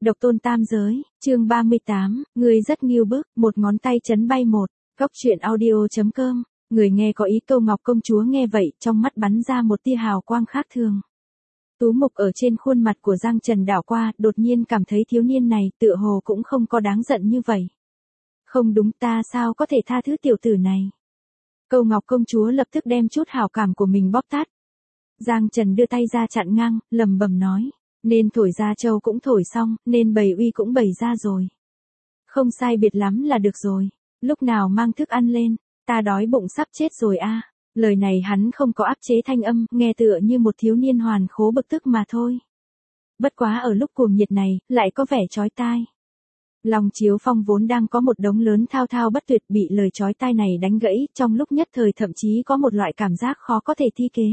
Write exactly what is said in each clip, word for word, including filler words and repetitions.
Độc tôn tam giới, chương ba mươi tám, người rất nghiêu bức, một ngón tay chấn bay một. Góc truyện audio chấm com, người nghe có ý. Câu Ngọc công chúa nghe vậy, trong mắt bắn ra một tia hào quang khác thường. Tú mục ở trên khuôn mặt của Giang Trần đảo qua, đột nhiên cảm thấy thiếu niên này tựa hồ cũng không có đáng giận như vậy. Không đúng, ta sao có thể tha thứ tiểu tử này. Câu Ngọc công chúa lập tức đem chút hảo cảm của mình bóp tát. Giang Trần đưa tay ra chặn ngang, lầm bầm nói. Nên thổi ra châu cũng thổi xong, nên bày uy cũng bày ra rồi. Không sai biệt lắm là được rồi. Lúc nào mang thức ăn lên, ta đói bụng sắp chết rồi a. À. Lời này hắn không có áp chế thanh âm, nghe tựa như một thiếu niên hoàn khố bực tức mà thôi. Bất quá ở lúc cuồng nhiệt này, lại có vẻ chói tai. Lòng Chiếu Phong vốn đang có một đống lớn thao thao bất tuyệt bị lời chói tai này đánh gãy, trong lúc nhất thời thậm chí có một loại cảm giác khó có thể thi kế.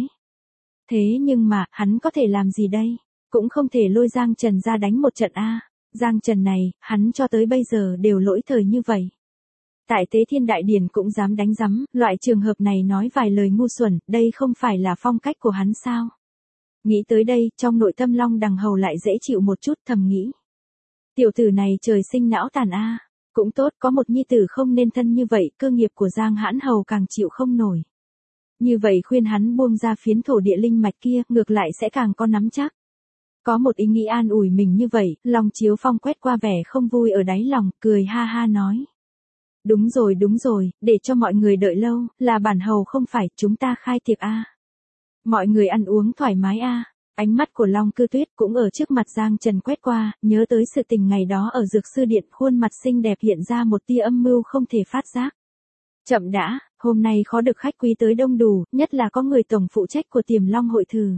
Thế nhưng mà, hắn có thể làm gì đây? Cũng không thể lôi Giang Trần ra đánh một trận a. À. Giang Trần này, hắn cho tới bây giờ đều lỗi thời như vậy. Tại Tế Thiên Đại Điển cũng dám đánh rắm, loại trường hợp này nói vài lời ngu xuẩn, đây không phải là phong cách của hắn sao? Nghĩ tới đây, trong nội tâm Long Đằng Hầu lại dễ chịu một chút, thầm nghĩ. Tiểu tử này trời sinh não tàn a, à. Cũng tốt, có một nhi tử không nên thân như vậy, cơ nghiệp của Giang Hãn Hầu càng chịu không nổi. Như vậy khuyên hắn buông ra phiến thổ địa linh mạch kia, ngược lại sẽ càng có nắm chắc. Có một ý nghĩ an ủi mình như vậy, Long Chiếu Phong quét qua vẻ không vui ở đáy lòng, cười ha ha nói. Đúng rồi đúng rồi, để cho mọi người đợi lâu, là bản hầu không phải, chúng ta khai tiệc a. À. Mọi người ăn uống thoải mái a. À. Ánh mắt của Long Cư Tuyết cũng ở trước mặt Giang Trần quét qua, nhớ tới sự tình ngày đó ở Dược Sư Điện, khuôn mặt xinh đẹp hiện ra một tia âm mưu không thể phát giác. Chậm đã, hôm nay khó được khách quý tới đông đủ, nhất là có người tổng phụ trách của Tiềm Long hội thử.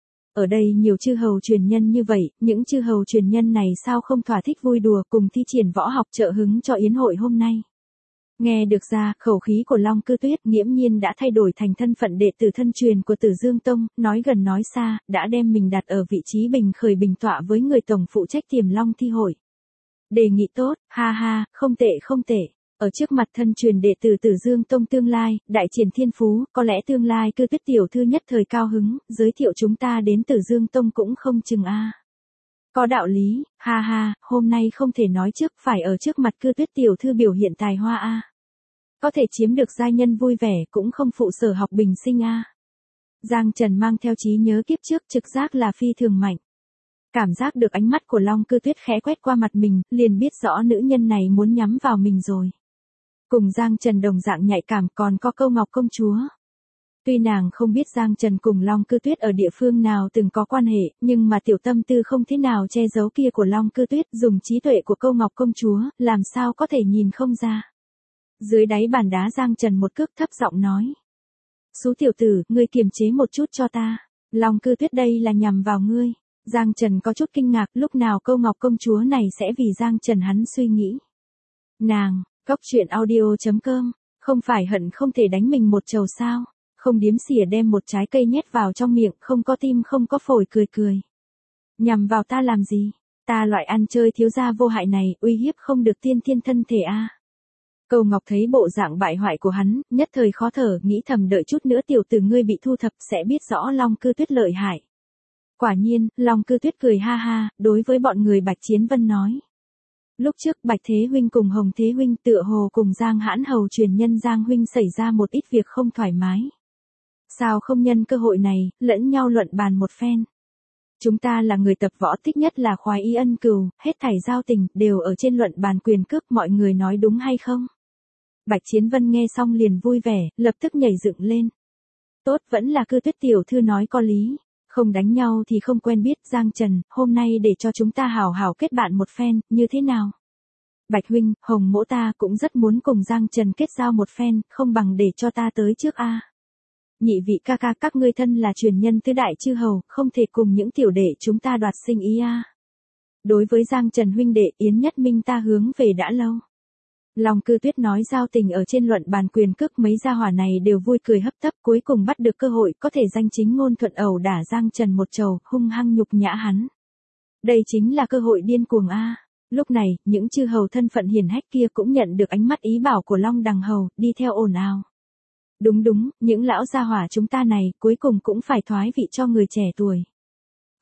Ở đây nhiều chư hầu truyền nhân như vậy, những chư hầu truyền nhân này sao không thỏa thích vui đùa cùng thi triển võ học trợ hứng cho yến hội hôm nay. Nghe được ra, khẩu khí của Long Cư Tuyết nghiễm nhiên đã thay đổi thành thân phận đệ tử thân truyền của Tử Dương Tông, nói gần nói xa, đã đem mình đặt ở vị trí bình khởi bình tọa với người tổng phụ trách Tiềm Long thi hội. Đề nghị tốt, ha ha, không tệ không tệ. Ở trước mặt thân truyền đệ tử Tử Dương Tông tương lai, đại triển thiên phú, có lẽ tương lai Cư Tuyết tiểu thư nhất thời cao hứng, giới thiệu chúng ta đến Tử Dương Tông cũng không chừng a. À. Có đạo lý, ha ha, hôm nay không thể nói trước, phải ở trước mặt Cư Tuyết tiểu thư biểu hiện tài hoa a. À. Có thể chiếm được giai nhân vui vẻ cũng không phụ sở học bình sinh a. À. Giang Trần mang theo trí nhớ kiếp trước trực giác là phi thường mạnh. Cảm giác được ánh mắt của Long Cư Tuyết khẽ quét qua mặt mình, liền biết rõ nữ nhân này muốn nhắm vào mình rồi. Cùng Giang Trần đồng dạng nhạy cảm còn có Câu Ngọc công chúa. Tuy nàng không biết Giang Trần cùng Long Cư Tuyết ở địa phương nào từng có quan hệ, nhưng mà tiểu tâm tư không thế nào che giấu kia của Long Cư Tuyết dùng trí tuệ của Câu Ngọc công chúa, làm sao có thể nhìn không ra. Dưới đáy bàn đá Giang Trần một cước thấp giọng nói. Xú tiểu tử, ngươi kiềm chế một chút cho ta. Long Cư Tuyết đây là nhằm vào ngươi. Giang Trần có chút kinh ngạc, lúc nào Câu Ngọc công chúa này sẽ vì Giang Trần hắn suy nghĩ. Nàng, góc truyện audio chấm com, không phải hận không thể đánh mình một trầu sao, không điếm xỉa đem một trái cây nhét vào trong miệng, không có tim không có phổi cười cười. Nhằm vào ta làm gì, ta loại ăn chơi thiếu gia vô hại này, uy hiếp không được tiên thiên thân thể a. À. Câu Ngọc thấy bộ dạng bại hoại của hắn, nhất thời khó thở, nghĩ thầm đợi chút nữa tiểu tử ngươi bị thu thập sẽ biết rõ Long Cư Tuyết lợi hại. Quả nhiên, Long Cư Tuyết cười ha ha, đối với bọn người Bạch Chiến Vân nói. Lúc trước Bạch Thế Huynh cùng Hồng Thế Huynh tựa hồ cùng Giang Hãn Hầu truyền nhân Giang Huynh xảy ra một ít việc không thoải mái. Sao không nhân cơ hội này, lẫn nhau luận bàn một phen. Chúng ta là người tập võ thích nhất là khoái y ân cừu, hết thảy giao tình, đều ở trên luận bàn quyền cước, mọi người nói đúng hay không? Bạch Chiến Vân nghe xong liền vui vẻ, lập tức nhảy dựng lên. Tốt, vẫn là Cư Tuyết tiểu thư nói có lý. Không đánh nhau thì không quen biết, Giang Trần, hôm nay để cho chúng ta hào hào kết bạn một phen, như thế nào? Bạch huynh, Hồng mỗ ta cũng rất muốn cùng Giang Trần kết giao một phen, không bằng để cho ta tới trước a. À. Nhị vị ca ca các ngươi thân là truyền nhân tứ đại chư hầu, không thể cùng những tiểu đệ chúng ta đoạt sinh ý a. À. Đối với Giang Trần huynh đệ, Yến Nhất Minh ta hướng về đã lâu. Long Cư Tuyết nói giao tình ở trên luận bàn quyền cước, mấy gia hỏa này đều vui cười hấp tấp, cuối cùng bắt được cơ hội có thể danh chính ngôn thuận ẩu đả Giang Trần một trầu, hung hăng nhục nhã hắn. Đây chính là cơ hội điên cuồng a. À. Lúc này, những chư hầu thân phận hiển hách kia cũng nhận được ánh mắt ý bảo của Long Đằng Hầu, đi theo ồn ào. Đúng đúng, những lão gia hỏa chúng ta này cuối cùng cũng phải thoái vị cho người trẻ tuổi.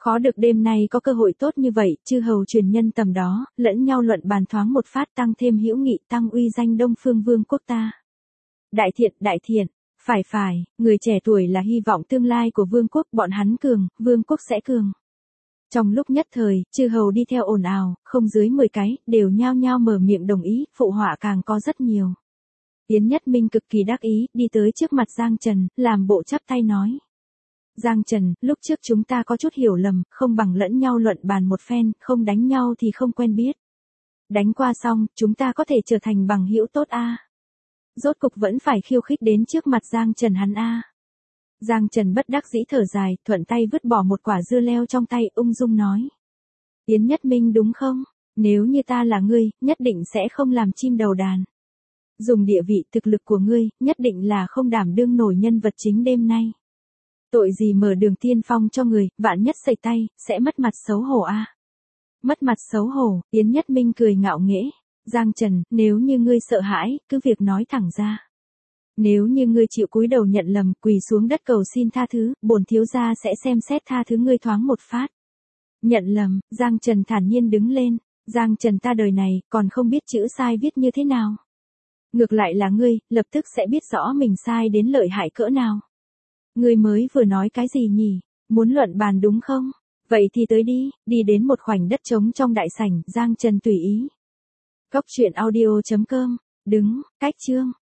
Khó được đêm nay có cơ hội tốt như vậy, chư hầu truyền nhân tầm đó, lẫn nhau luận bàn thoáng một phát tăng thêm hữu nghị tăng uy danh Đông Phương Vương quốc ta. Đại thiện, đại thiện, phải phải, người trẻ tuổi là hy vọng tương lai của vương quốc, bọn hắn cường, vương quốc sẽ cường. Trong lúc nhất thời, chư hầu đi theo ồn ào, không dưới mười cái, đều nhao nhao mở miệng đồng ý, phụ họa càng có rất nhiều. Yến Nhất Minh cực kỳ đắc ý, đi tới trước mặt Giang Trần, làm bộ chắp tay nói. Giang Trần, lúc trước chúng ta có chút hiểu lầm, không bằng lẫn nhau luận bàn một phen, không đánh nhau thì không quen biết. Đánh qua xong, chúng ta có thể trở thành bằng hữu tốt a. Rốt cục vẫn phải khiêu khích đến trước mặt Giang Trần hắn a. Giang Trần bất đắc dĩ thở dài, thuận tay vứt bỏ một quả dưa leo trong tay, ung dung nói. Yến Nhất Minh đúng không? Nếu như ta là ngươi, nhất định sẽ không làm chim đầu đàn. Dùng địa vị thực lực của ngươi, nhất định là không đảm đương nổi nhân vật chính đêm nay. Tội gì mở đường tiên phong cho người, vạn nhất sẩy tay, sẽ mất mặt xấu hổ a. Mất mặt xấu hổ, Yến Nhất Minh cười ngạo nghễ. Giang Trần, nếu như ngươi sợ hãi, cứ việc nói thẳng ra. Nếu như ngươi chịu cúi đầu nhận lầm, quỳ xuống đất cầu xin tha thứ, bổn thiếu gia sẽ xem xét tha thứ ngươi thoáng một phát. Nhận lầm, Giang Trần thản nhiên đứng lên. Giang Trần ta đời này, còn không biết chữ sai viết như thế nào. Ngược lại là ngươi, lập tức sẽ biết rõ mình sai đến lợi hại cỡ nào. Ngươi mới vừa nói cái gì nhỉ? Muốn luận bàn đúng không? Vậy thì tới đi, đi đến một khoảnh đất trống trong đại sảnh, Giang Trần tùy ý. Cốc truyện audio chấm com, đứng, cách chương.